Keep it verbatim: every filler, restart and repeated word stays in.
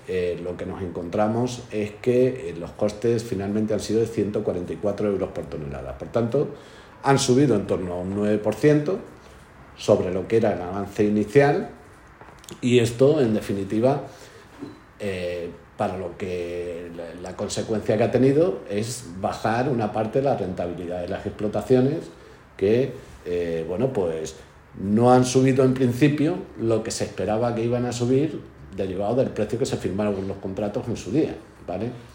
eh, lo que nos encontramos es que eh, los costes finalmente han sido de ciento cuarenta y cuatro euros por tonelada. Por tanto, han subido en torno a un nueve por ciento sobre lo que era el avance inicial, y esto, en definitiva, eh, para lo que la, la consecuencia que ha tenido es bajar una parte de la rentabilidad de las explotaciones que, eh, bueno, pues no han subido en principio lo que se esperaba que iban a subir, derivado del precio que se firmaron en los contratos en su día, ¿vale?